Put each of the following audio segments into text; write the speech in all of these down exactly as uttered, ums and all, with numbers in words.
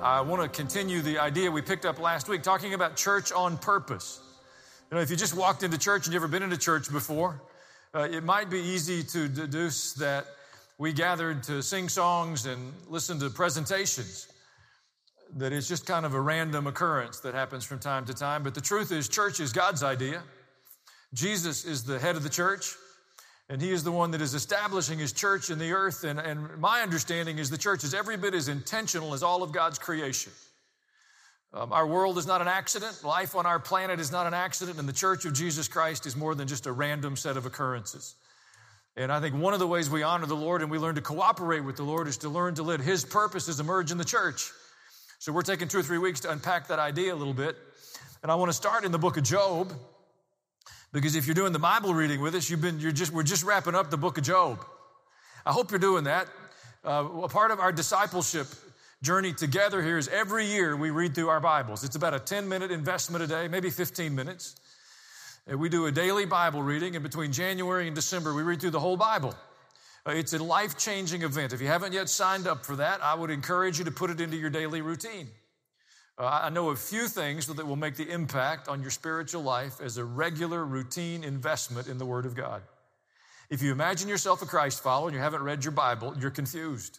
I want to continue the idea we picked up last week, talking about church on purpose. You know, if you just walked into church and you've never been into church before, uh, it might be easy to deduce that we gathered to sing songs and listen to presentations, that it's just kind of a random occurrence that happens from time to time. But the truth is, church is God's idea. Jesus is the head of the church, and he is the one that is establishing his church in the earth. And, and my understanding is the church is every bit as intentional as all of God's creation. Um, our world is not an accident. Life on our planet is not an accident. And the church of Jesus Christ is more than just a random set of occurrences. And I think one of the ways we honor the Lord and we learn to cooperate with the Lord is to learn to let his purposes emerge in the church. So we're taking two or three weeks to unpack that idea a little bit. And I want to start in the book of Job. Because if you're doing the Bible reading with us, you've been, you're just, we're just wrapping up the book of Job. I hope you're doing that. Uh, a part of our discipleship journey together here is every year we read through our Bibles. It's about a ten-minute investment a day, maybe fifteen minutes. And we do a daily Bible reading, and between January and December, we read through the whole Bible. Uh, it's a life-changing event. If you haven't yet signed up for that, I would encourage you to put it into your daily routine. Uh, I know a few things that will make the impact on your spiritual life as a regular, routine investment in the Word of God. If you imagine yourself a Christ follower and you haven't read your Bible, you're confused.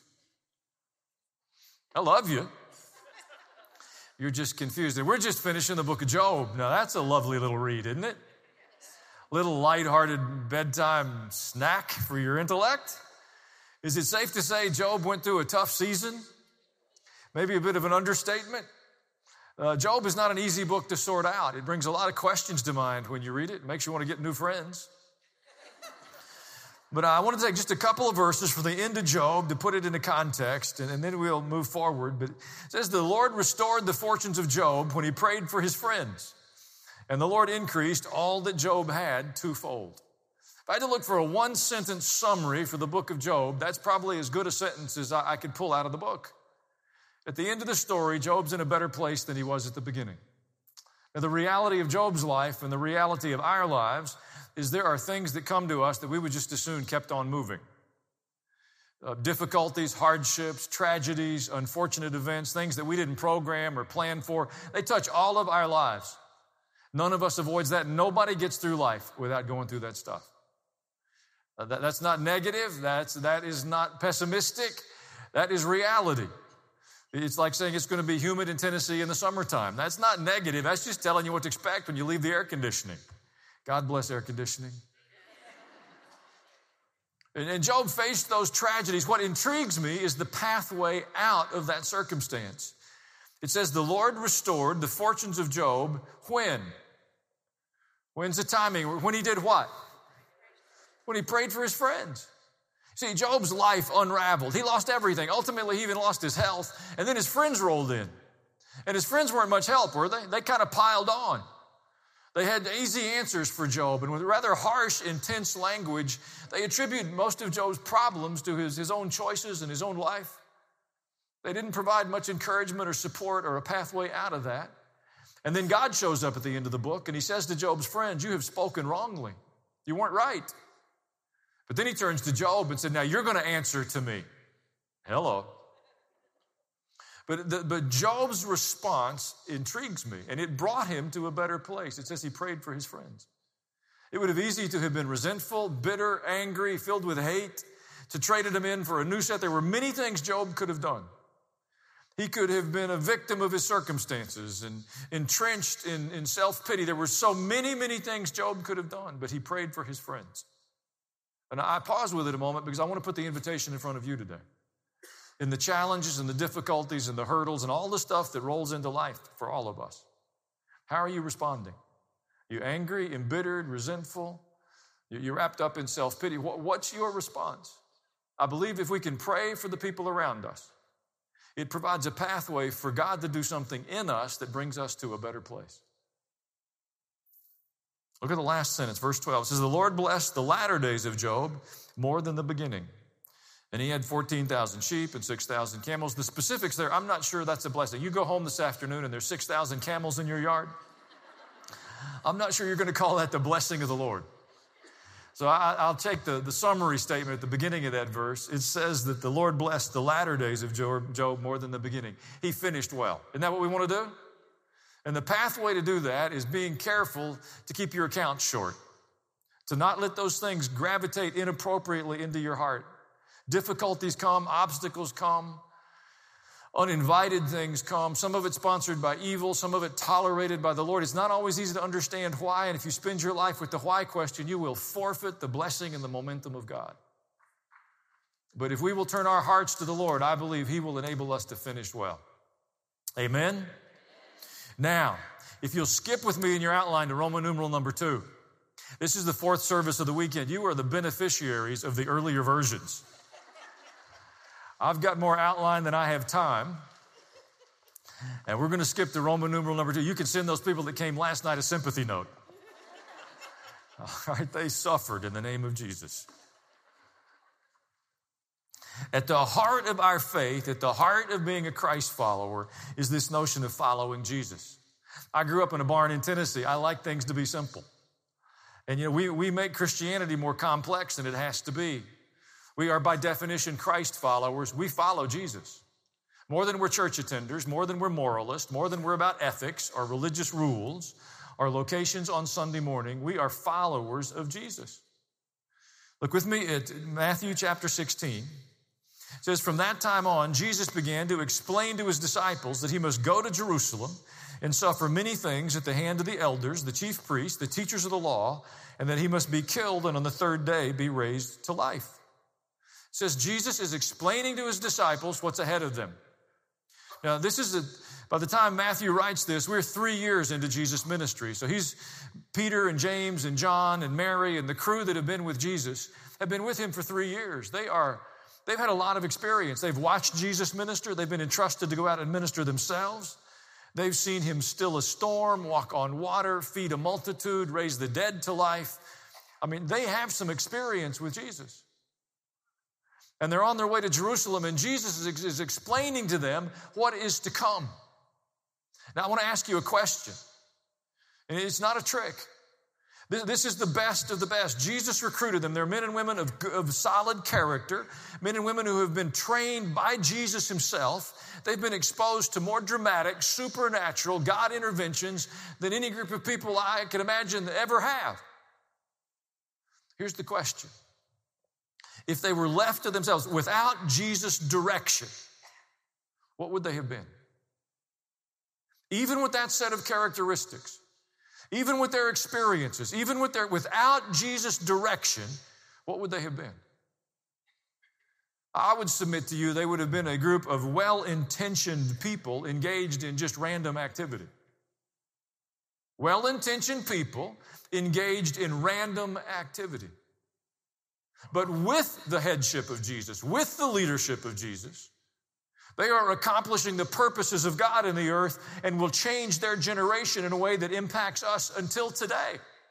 I love you. You're just confused. And we're just finishing the book of Job. Now, that's a lovely little read, isn't it? Little lighthearted bedtime snack for your intellect. Is it safe to say Job went through a tough season? Maybe a bit of an understatement. Uh, Job is not an easy book to sort out. It brings a lot of questions to mind when you read it. It makes you want to get new friends. But I want to take just a couple of verses from the end of Job to put it into context, and, and then we'll move forward. But it says, the Lord restored the fortunes of Job when he prayed for his friends, and the Lord increased all that Job had twofold. If I had to look for a one-sentence summary for the book of Job, that's probably as good a sentence as I, I could pull out of the book. At the end of the story, Job's in a better place than he was at the beginning. Now, the reality of Job's life and the reality of our lives is there are things that come to us that we would just as soon kept on moving. Uh, difficulties, hardships, tragedies, unfortunate events, things that we didn't program or plan for. They touch all of our lives. None of us avoids that. Nobody gets through life without going through that stuff. Uh, that, that's not negative. That's, that is not pessimistic. That is reality. It's like saying it's going to be humid in Tennessee in the summertime. That's not negative. That's just telling you what to expect when you leave the air conditioning. God bless air conditioning. And Job faced those tragedies. What intrigues me is the pathway out of that circumstance. It says the Lord restored the fortunes of Job when? When's the timing? When he did what? When he prayed for his friends. See, Job's life unraveled. He lost everything. Ultimately, he even lost his health. And then his friends rolled in. And his friends weren't much help, were they? They kind of piled on. They had easy answers for Job. And with rather harsh, intense language, they attribute most of Job's problems to his, his own choices and his own life. They didn't provide much encouragement or support or a pathway out of that. And then God shows up at the end of the book, and he says to Job's friends, you have spoken wrongly. You weren't right. But then he turns to Job and said, now you're going to answer to me. Hello. But, the, but Job's response intrigues me, and it brought him to a better place. It says he prayed for his friends. It would have easy to have been resentful, bitter, angry, filled with hate, to traded him in for a new set. There were many things Job could have done. He could have been a victim of his circumstances and entrenched in, in self-pity. There were so many, many things Job could have done, but he prayed for his friends. And I pause with it a moment because I want to put the invitation in front of you today. In the challenges and the difficulties and the hurdles and all the stuff that rolls into life for all of us. How are you responding? Are you angry, embittered, resentful? You're wrapped up in self-pity. What's your response? I believe if we can pray for the people around us, it provides a pathway for God to do something in us that brings us to a better place. Look at the last sentence, verse twelve. It says, the Lord blessed the latter days of Job more than the beginning. And he had fourteen thousand sheep and six thousand camels. The specifics there, I'm not sure that's a blessing. You go home this afternoon and there's six thousand camels in your yard. I'm not sure you're going to call that the blessing of the Lord. So I, I'll take the, the summary statement at the beginning of that verse. It says that the Lord blessed the latter days of Job, Job more than the beginning. He finished well. Isn't that what we want to do? And the pathway to do that is being careful to keep your accounts short, to not let those things gravitate inappropriately into your heart. Difficulties come, obstacles come, uninvited things come. Some of it sponsored by evil, some of it tolerated by the Lord. It's not always easy to understand why, and if you spend your life with the why question, you will forfeit the blessing and the momentum of God. But if we will turn our hearts to the Lord, I believe He will enable us to finish well. Amen? Now, if you'll skip with me in your outline to Roman numeral number two. This is the fourth service of the weekend. You are the beneficiaries of the earlier versions. I've got more outline than I have time. And we're going to skip to Roman numeral number two. You can send those people that came last night a sympathy note. All right, they suffered in the name of Jesus. At the heart of our faith, at the heart of being a Christ follower, is this notion of following Jesus. I grew up in a barn in Tennessee. I like things to be simple. And, you know, we, we make Christianity more complex than it has to be. We are, by definition, Christ followers. We follow Jesus. More than we're church attenders, more than we're moralists, more than we're about ethics or religious rules or locations on Sunday morning, we are followers of Jesus. Look with me at Matthew chapter sixteen. It says, from that time on, Jesus began to explain to his disciples that he must go to Jerusalem and suffer many things at the hand of the elders, the chief priests, the teachers of the law, and that he must be killed and on the third day be raised to life. It says Jesus is explaining to his disciples what's ahead of them. Now, this is, a, by the time Matthew writes this, we're three years into Jesus' ministry. So he's, Peter and James and John and Mary and the crew that have been with Jesus have been with him for three years. They are, they've had a lot of experience. They've watched Jesus minister. They've been entrusted to go out and minister themselves. They've seen him still a storm, walk on water, feed a multitude, raise the dead to life. I mean, they have some experience with Jesus. And they're on their way to Jerusalem, and Jesus is, is explaining to them what is to come. Now, I want to ask you a question. And it's not a trick. This, this is the best of the best. Jesus recruited them. They're men and women of, of solid character, men and women who have been trained by Jesus himself. They've been exposed to more dramatic, supernatural God interventions than any group of people I could imagine ever have. Here's the question. If they were left to themselves without Jesus' direction, what would they have been? Even with that set of characteristics, even with their experiences, even with their, without Jesus' direction, what would they have been? I would submit to you they would have been a group of well-intentioned people engaged in just random activity. Well-intentioned people engaged in random activity. But with the headship of Jesus, with the leadership of Jesus, they are accomplishing the purposes of God in the earth and will change their generation in a way that impacts us until today.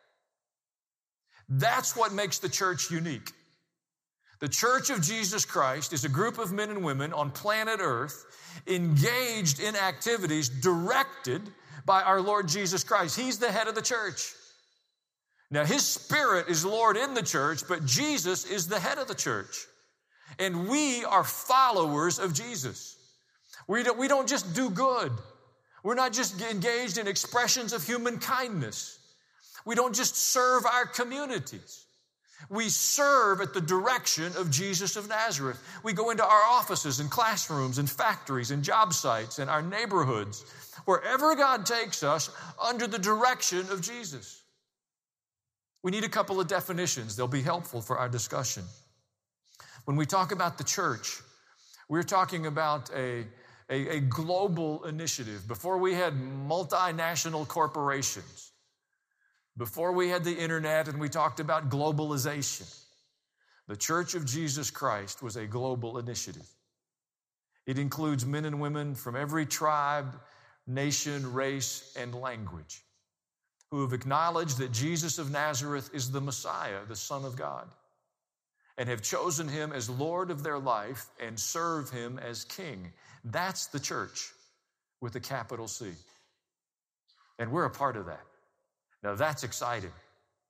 That's what makes the church unique. The Church of Jesus Christ is a group of men and women on planet Earth engaged in activities directed by our Lord Jesus Christ. He's the head of the church. Now, his Spirit is Lord in the church, but Jesus is the head of the church. And we are followers of Jesus. We don't, we don't just do good. We're not just engaged in expressions of human kindness. We don't just serve our communities. We serve at the direction of Jesus of Nazareth. We go into our offices and classrooms and factories and job sites and our neighborhoods, wherever God takes us, under the direction of Jesus. We need a couple of definitions. They'll be helpful for our discussion. When we talk about the church, we're talking about a, a, a global initiative. Before we had multinational corporations, before we had the internet and we talked about globalization, the Church of Jesus Christ was a global initiative. It includes men and women from every tribe, nation, race, and language, who have acknowledged that Jesus of Nazareth is the Messiah, the Son of God, and have chosen him as Lord of their life and serve him as King. That's the church with a capital C. And we're a part of that. Now that's exciting.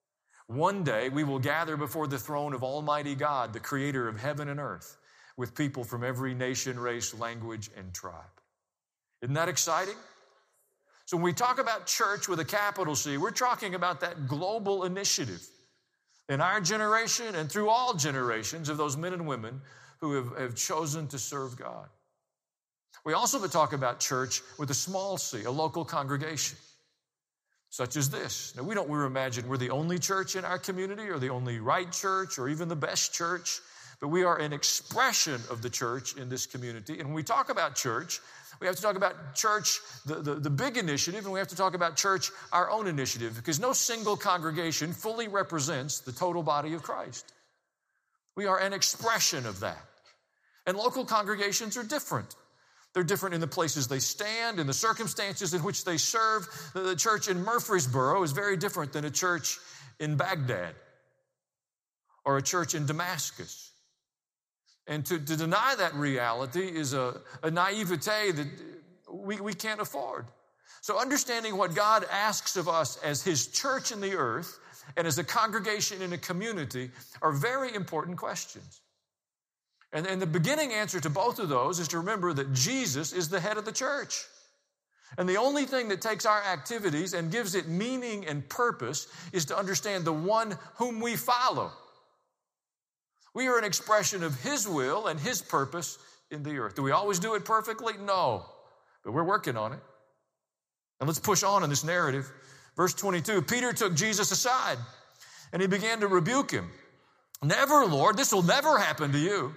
One day we will gather before the throne of Almighty God, the creator of heaven and earth, with people from every nation, race, language, and tribe. Isn't that exciting? So when we talk about church with a capital C, we're talking about that global initiative in our generation and through all generations of those men and women who have, have chosen to serve God. We also talk about church with a small c, a local congregation, such as this. Now, we don't we imagine we're the only church in our community or the only right church or even the best church, but we are an expression of the church in this community. And when we talk about church, we have to talk about church, the, the, the big initiative, and we have to talk about church, our own initiative, because no single congregation fully represents the total body of Christ. We are an expression of that. And local congregations are different. They're different in the places they stand, in the circumstances in which they serve. The church in Murfreesboro is very different than a church in Baghdad or a church in Damascus. And to, to deny that reality is a, a naivete that we, we can't afford. So understanding what God asks of us as His church in the earth and as a congregation in a community are very important questions. And, and the beginning answer to both of those is to remember that Jesus is the head of the church. And the only thing that takes our activities and gives it meaning and purpose is to understand the one whom we follow. We are an expression of His will and His purpose in the earth. Do we always do it perfectly? No. But we're working on it. And let's push on in this narrative. Verse twenty-two, Peter took Jesus aside and he began to rebuke him. Never, Lord, this will never happen to you.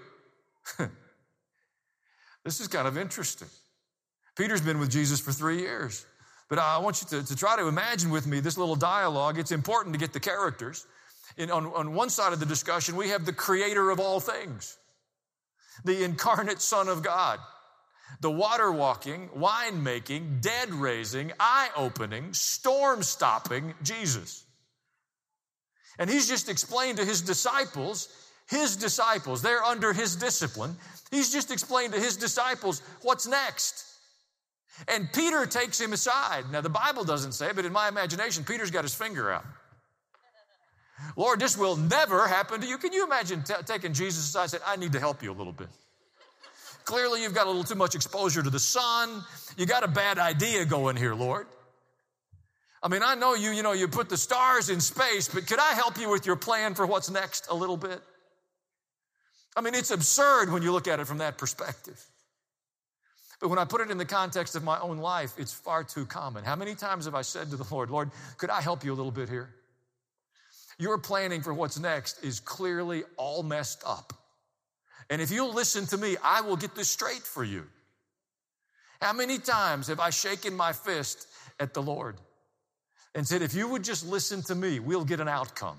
This is kind of interesting. Peter's been with Jesus for three years. But I want you to, to try to imagine with me this little dialogue. It's important to get the characters. In, on, on one side of the discussion, we have the creator of all things, the incarnate Son of God, the water-walking, wine-making, dead-raising, eye-opening, storm-stopping Jesus. And He's just explained to His disciples, His disciples, they're under His discipline. He's just explained to His disciples what's next. And Peter takes Him aside. Now, the Bible doesn't say, but in my imagination, Peter's got his finger out. Lord, this will never happen to you. Can you imagine t- taking Jesus aside and saying, I need to help you a little bit? Clearly, you've got a little too much exposure to the sun. You got a bad idea going here, Lord. I mean, I know you, you know, you put the stars in space, but could I help you with your plan for what's next a little bit? I mean, it's absurd when you look at it from that perspective. But when I put it in the context of my own life, it's far too common. How many times have I said to the Lord, Lord, could I help you a little bit here? Your planning for what's next is clearly all messed up. And if you'll listen to me, I will get this straight for you. How many times have I shaken my fist at the Lord and said, if you would just listen to me, we'll get an outcome?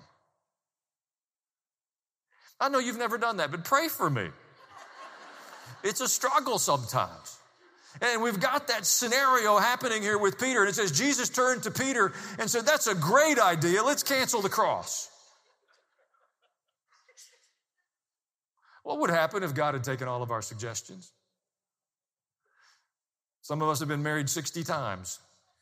I know you've never done that, but pray for me. It's a struggle sometimes. And we've got that scenario happening here with Peter. And it says, Jesus turned to Peter and said, that's a great idea. Let's cancel the cross. What would happen if God had taken all of our suggestions? Some of us have been married sixty times.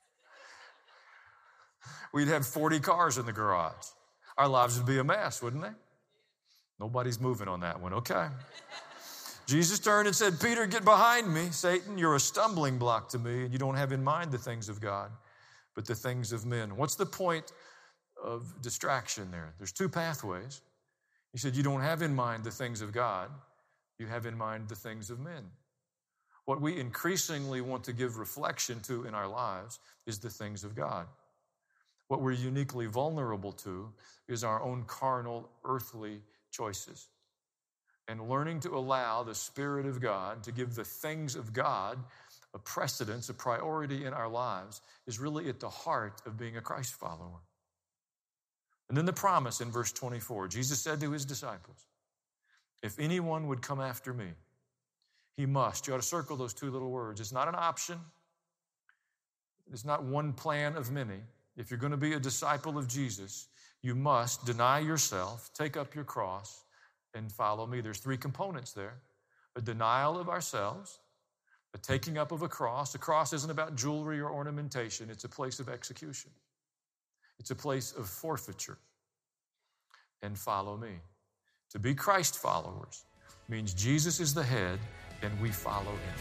We'd have forty cars in the garage. Our lives would be a mess, wouldn't they? Nobody's moving on that one. Okay. Jesus turned and said, Peter, get behind me. Satan, you're a stumbling block to me, and you don't have in mind the things of God, but the things of men. What's the point of distraction there? There's two pathways. He said, you don't have in mind the things of God. You have in mind the things of men. What we increasingly want to give reflection to in our lives is the things of God. What we're uniquely vulnerable to is our own carnal, earthly choices. And learning to allow the Spirit of God to give the things of God a precedence, a priority in our lives is really at the heart of being a Christ follower. And then the promise in verse twenty-four, Jesus said to His disciples, if anyone would come after me, he must. You ought to circle those two little words. It's not an option. It's not one plan of many. If you're going to be a disciple of Jesus, you must deny yourself, take up your cross, and follow me. There's three components there. A denial of ourselves, a taking up of a cross. A cross isn't about jewelry or ornamentation. It's a place of execution. It's a place of forfeiture. and follow me. To be Christ followers means Jesus is the head and we follow him.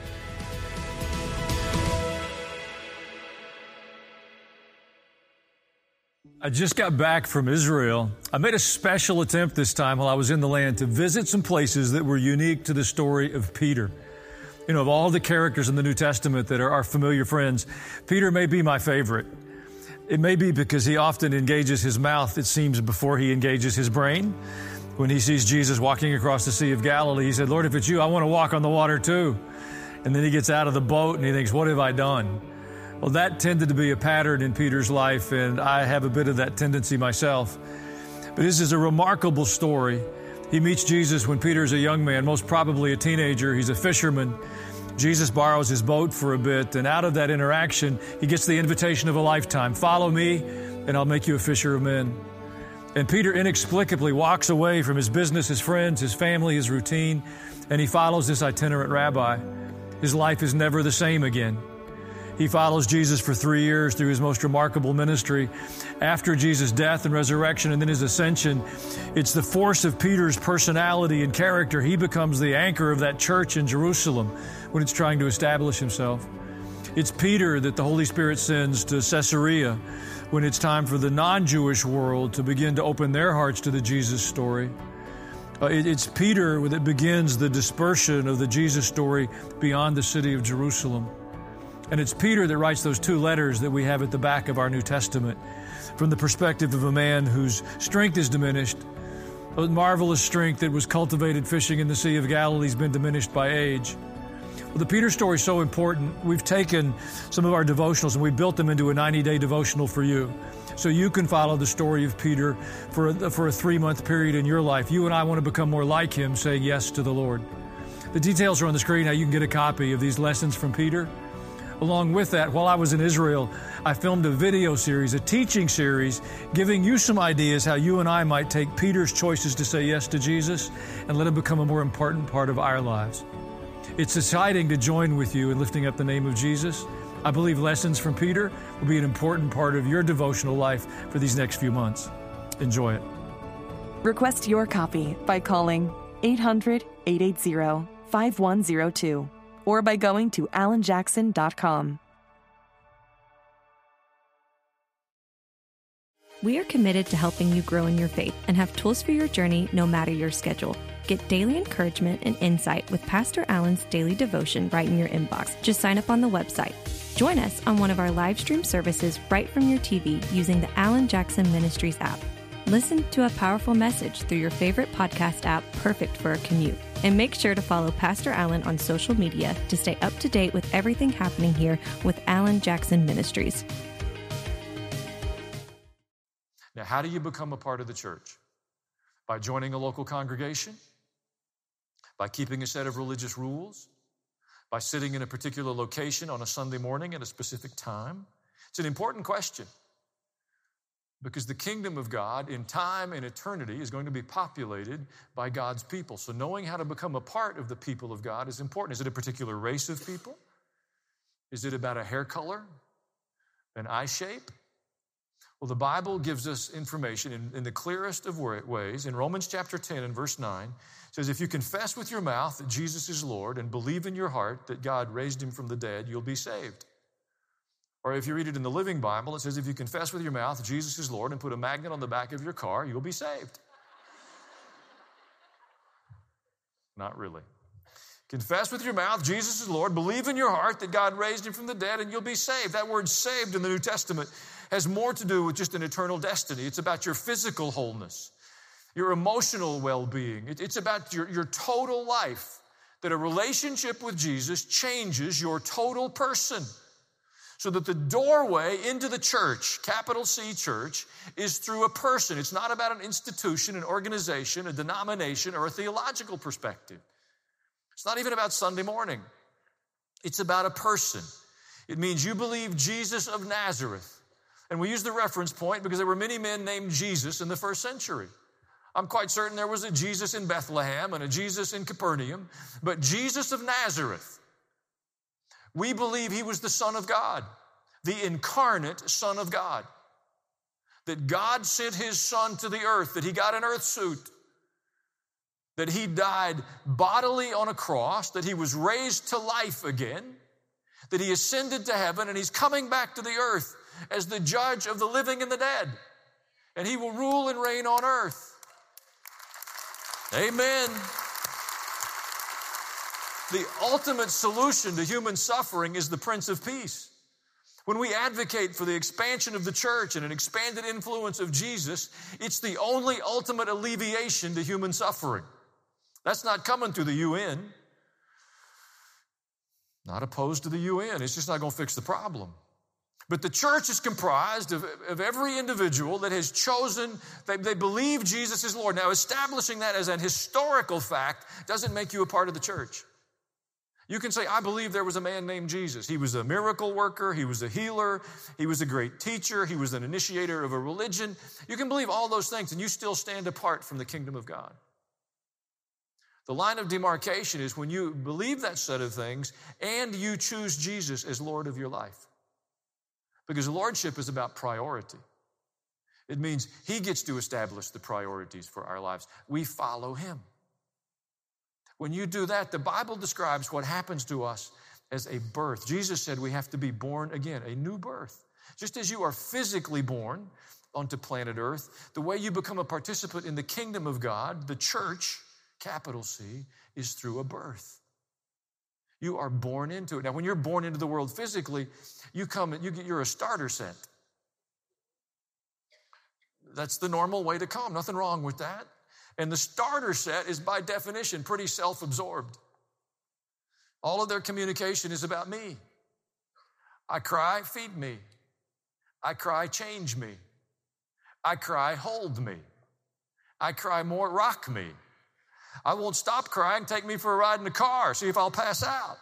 I just got back from Israel. I made a special attempt this time while I was in the land to visit some places that were unique to the story of Peter. You know, of all the characters in the New Testament that are our familiar friends, Peter may be my favorite. It may be because he often engages his mouth, it seems, before he engages his brain. When he sees Jesus walking across the Sea of Galilee, he said, Lord, if it's you, I want to walk on the water too. And then he gets out of the boat and he thinks, what have I done? Well, that tended to be a pattern in Peter's life, and I have a bit of that tendency myself. But this is a remarkable story. He meets Jesus when Peter's a young man, most probably a teenager. He's a fisherman. Jesus borrows his boat for a bit, and out of that interaction, he gets the invitation of a lifetime. Follow me, and I'll make you a fisher of men. And Peter inexplicably walks away from his business, his friends, his family, his routine, and he follows this itinerant rabbi. His life is never the same again. He follows Jesus for three years through his most remarkable ministry. After Jesus' death and resurrection and then his ascension, it's the force of Peter's personality and character. He becomes the anchor of that church in Jerusalem when it's trying to establish himself. It's Peter that the Holy Spirit sends to Caesarea when it's time for the non-Jewish world to begin to open their hearts to the Jesus story. Uh, it, it's Peter that begins the dispersion of the Jesus story beyond the city of Jerusalem. And it's Peter that writes those two letters that we have at the back of our New Testament from the perspective of a man whose strength is diminished. A marvelous strength that was cultivated fishing in the Sea of Galilee has been diminished by age. Well, the Peter story is so important. We've taken some of our devotionals and we built them into a ninety-day devotional for you. So you can follow the story of Peter for a, for a three-month period in your life. You and I want to become more like him, saying yes to the Lord. The details are on the screen, how you can get a copy of these lessons from Peter. Along with that, while I was in Israel, I filmed a video series, a teaching series, giving you some ideas how you and I might take Peter's choices to say yes to Jesus and let him become a more important part of our lives. It's exciting to join with you in lifting up the name of Jesus. I believe lessons from Peter will be an important part of your devotional life for these next few months. Enjoy it. Request your copy by calling eight hundred, eight eight zero, five one zero two. or by going to alan jackson dot com. We are committed to helping you grow in your faith and have tools for your journey no matter your schedule. Get daily encouragement and insight with Pastor Alan's daily devotion right in your inbox. Just sign up on the website. Join us on one of our live stream services right from your T V using the Alan Jackson Ministries app. Listen to a powerful message through your favorite podcast app, perfect for a commute. And make sure to follow Pastor Alan on social media to stay up to date with everything happening here with Alan Jackson Ministries. Now, how do you become a part of the church? By joining a local congregation? By keeping a set of religious rules? By sitting in a particular location on a Sunday morning at a specific time? It's an important question. Because the kingdom of God in time and eternity is going to be populated by God's people. So knowing how to become a part of the people of God is important. Is it a particular race of people? Is it about a hair color? An eye shape? Well, the Bible gives us information in, in the clearest of ways. In Romans chapter ten and verse nine, it says, if you confess with your mouth that Jesus is Lord and believe in your heart that God raised him from the dead, you'll be saved. Or if you read it in the Living Bible, it says, if you confess with your mouth Jesus is Lord and put a magnet on the back of your car, you'll be saved. Not really. Confess with your mouth Jesus is Lord, believe in your heart that God raised him from the dead, and you'll be saved. That word saved in the New Testament has more to do with just an eternal destiny. It's about your physical wholeness, your emotional well-being. It's about your, your total life, that a relationship with Jesus changes your total person. So that the doorway into the church, capital C church, is through a person. It's not about an institution, an organization, a denomination, or a theological perspective. It's not even about Sunday morning. It's about a person. It means you believe Jesus of Nazareth. And we use the reference point because there were many men named Jesus in the first century. I'm quite certain there was a Jesus in Bethlehem and a Jesus in Capernaum, but Jesus of Nazareth. We believe he was the Son of God, the incarnate Son of God. that God sent his son to the earth, that he got an earth suit, that he died bodily on a cross, that he was raised to life again, that he ascended to heaven, and he's coming back to the earth as the judge of the living and the dead. And he will rule and reign on earth. Amen. The ultimate solution to human suffering is the Prince of Peace. When we advocate for the expansion of the church and an expanded influence of Jesus, it's the only ultimate alleviation to human suffering. That's not coming through the U N. Not opposed to the U N. It's just not going to fix the problem. But the church is comprised of, of every individual that has chosen, they, they believe Jesus is Lord. Now, establishing that as an historical fact doesn't make you a part of the church. You can say, I believe there was a man named Jesus. He was a miracle worker. He was a healer. He was a great teacher. He was an initiator of a religion. You can believe all those things, and you still stand apart from the kingdom of God. The line of demarcation is when you believe that set of things and you choose Jesus as Lord of your life. Because lordship is about priority. It means he gets to establish the priorities for our lives. We follow him. When you do that, the Bible describes what happens to us as a birth. Jesus said we have to be born again, a new birth. Just as you are physically born onto planet Earth, the way you become a participant in the kingdom of God, the church, capital C, is through a birth. You are born into it. Now, when you're born into the world physically, you come, you get, you're a starter set. That's the normal way to come. Nothing wrong with that. And the starter set is by definition pretty self-absorbed. All of their communication is about me. I cry, feed me. I cry, change me. I cry, hold me. I cry more, rock me. I won't stop crying, take me for a ride in the car, see if I'll pass out.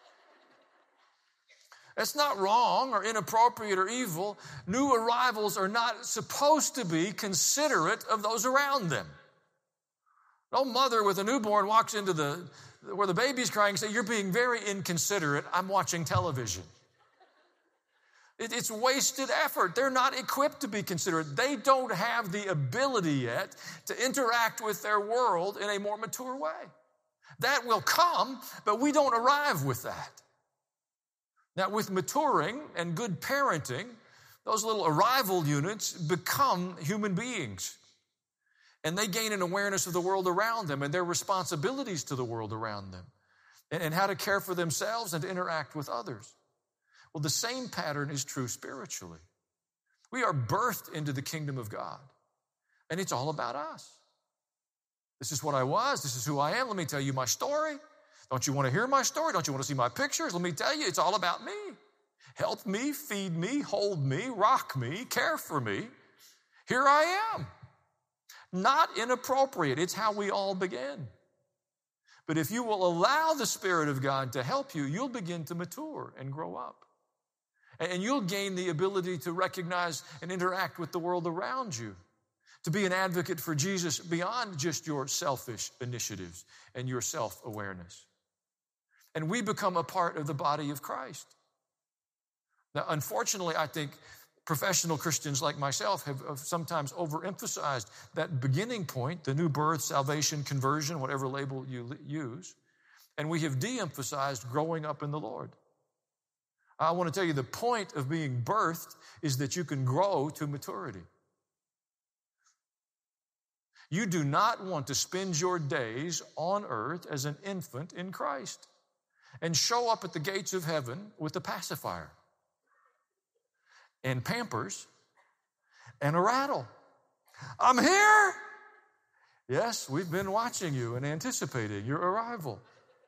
That's not wrong or inappropriate or evil. New arrivals are not supposed to be considerate of those around them. No mother with a newborn walks into the where the baby's crying and says, you're being very inconsiderate. I'm watching television. It, it's wasted effort. They're not equipped to be considerate. They don't have the ability yet to interact with their world in a more mature way. That will come, but we don't arrive with that. Now, with maturing and good parenting, those little arrival units become human beings. And they gain an awareness of the world around them and their responsibilities to the world around them and, and how to care for themselves and to interact with others. Well, the same pattern is true spiritually. We are birthed into the kingdom of God, and it's all about us. This is what I was. This is who I am. Let me tell you my story. Don't you want to hear my story? Don't you want to see my pictures? Let me tell you, it's all about me. Help me, feed me, hold me, rock me, care for me. Here I am. Not inappropriate. It's how we all begin. But if you will allow the Spirit of God to help you, you'll begin to mature and grow up. And you'll gain the ability to recognize and interact with the world around you, to be an advocate for Jesus beyond just your selfish initiatives and your self-awareness. And we become a part of the body of Christ. Now, unfortunately, I think professional Christians like myself have, have sometimes overemphasized that beginning point, the new birth, salvation, conversion, whatever label you use, and we have de-emphasized growing up in the Lord. I want to tell you the point of being birthed is that you can grow to maturity. You do not want to spend your days on earth as an infant in Christ and show up at the gates of heaven with a pacifier and Pampers and a rattle. I'm here. Yes, we've been watching you and anticipating your arrival.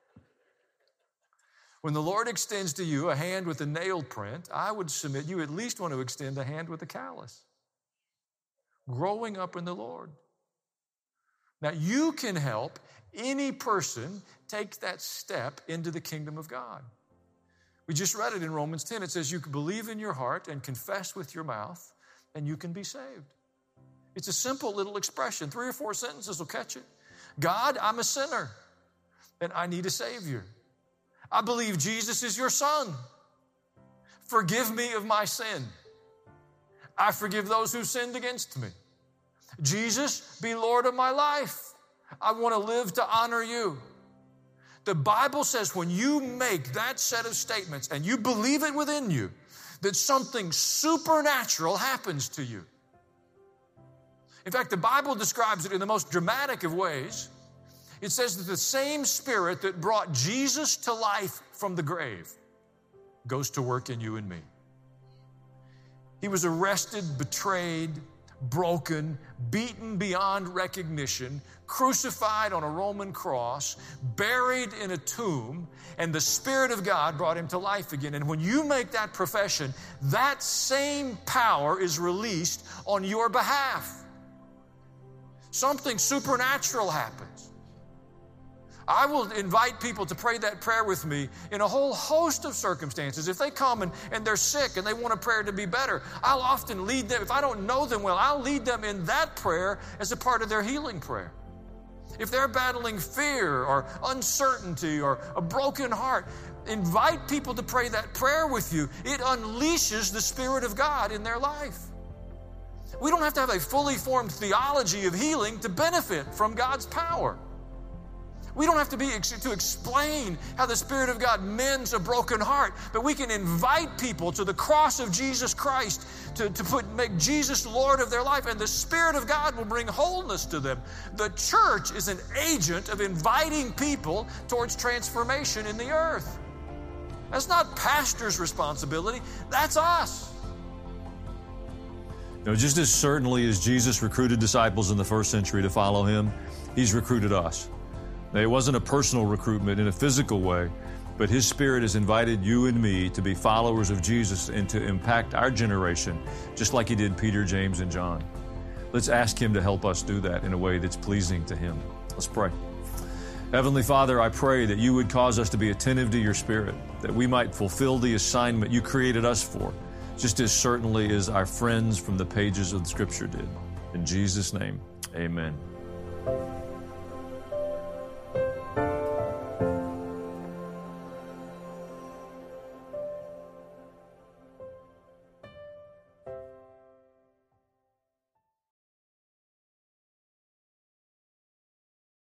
When the Lord extends to you a hand with a nail print, I would submit you at least want to extend a hand with a callus. Growing up in the Lord. Now, you can help any person take that step into the kingdom of God. We just read it in Romans ten. It says you can believe in your heart and confess with your mouth, and you can be saved. It's a simple little expression. Three or four sentences will catch it. God, I'm a sinner, and I need a Savior. I believe Jesus is your Son. Forgive me of my sin. I forgive those who sinned against me. Jesus, be Lord of my life. I want to live to honor you. The Bible says when you make that set of statements and you believe it within you, that something supernatural happens to you. In fact, the Bible describes it in the most dramatic of ways. It says that the same Spirit that brought Jesus to life from the grave goes to work in you and me. He was arrested, betrayed, broken, beaten beyond recognition, crucified on a Roman cross, buried in a tomb, and the Spirit of God brought him to life again. And when you make that profession, that same power is released on your behalf. Something supernatural happens. I will invite people to pray that prayer with me in a whole host of circumstances. If they come and, and they're sick and they want a prayer to be better, I'll often lead them. If I don't know them well, I'll lead them in that prayer as a part of their healing prayer. If they're battling fear or uncertainty or a broken heart, invite people to pray that prayer with you. It unleashes the Spirit of God in their life. We don't have to have a fully formed theology of healing to benefit from God's power. We don't have to be to explain how the Spirit of God mends a broken heart, but we can invite people to the cross of Jesus Christ to, to put, make Jesus Lord of their life, and the Spirit of God will bring wholeness to them. The church is an agent of inviting people towards transformation in the earth. That's not pastor's responsibility. That's us. You know, just as certainly as Jesus recruited disciples in the first century to follow him, he's recruited us. Now, it wasn't a personal recruitment in a physical way, but his Spirit has invited you and me to be followers of Jesus and to impact our generation, just like he did Peter, James, and John. Let's ask him to help us do that in a way that's pleasing to him. Let's pray. Heavenly Father, I pray that you would cause us to be attentive to your Spirit, that we might fulfill the assignment you created us for, just as certainly as our friends from the pages of the Scripture did. In Jesus' name, amen.